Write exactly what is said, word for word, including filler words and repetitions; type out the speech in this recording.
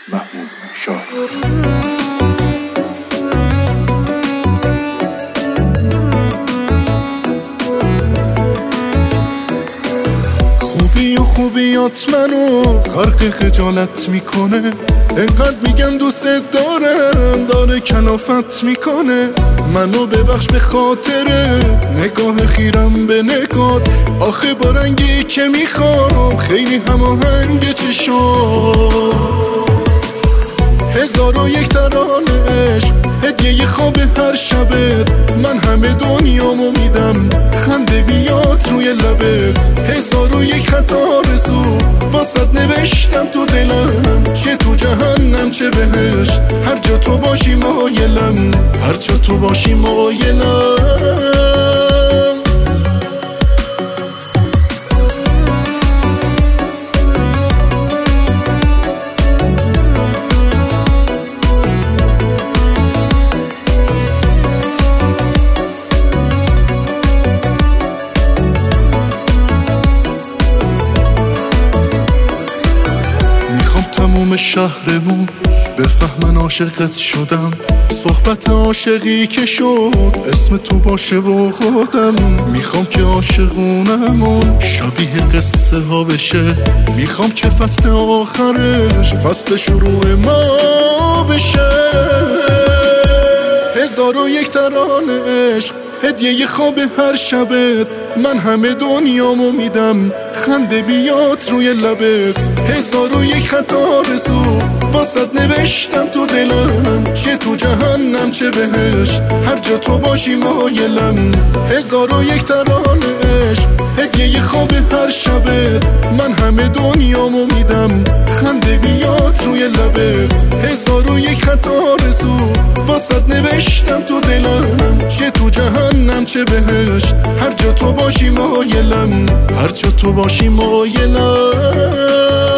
محمود شاه. خوبی و خوبیات منو غرق خجالت میکنه، انقدر میگم دوست دارم داره کلافت میکنه. منو ببخش به خاطر نگاه خیرم به نگات، آخه با رنگی که میخوام خیلی هماهنگ چشات. هزار و یک ترانه عشق هدیه خواب هر شبت، من همه دنیامو میدم خنده بیاد روی لبت. هزار و یک خطا رسو واسد نوشتم تو دلم، چه تو جهنم چه بهشت هر جا تو باشی مایلم، هر جا تو باشی مایلم. تموم شهرمون بفهمن عاشقت شدم، صحبت عاشقی که شد اسم تو باشه و خودم. میخوام که عاشقونمون شبیه قصه ها بشه، میخوام که فصل آخرش فصل شروع ما بشه. هزار و یک ترانه عشق هدیه خواب هر شبت، من همه دنیامو میدم خنده بیاد روی لبت. هزار و یک خطا رسو واسد نوشتم تو دلم، چه تو جهنم چه بهشت هر جا تو باشی مایلم. هزار و یک ترانه عشق هدیه خواب هر شبت، من همه دنیامو میدم خنده بیاد روی لبت. هزار و یک خطا رسو واسد نوشتم تو دلم، چه تو جهنم چه بهشت هر جا تو باشی مایلم، هر جا تو باشی مایلم.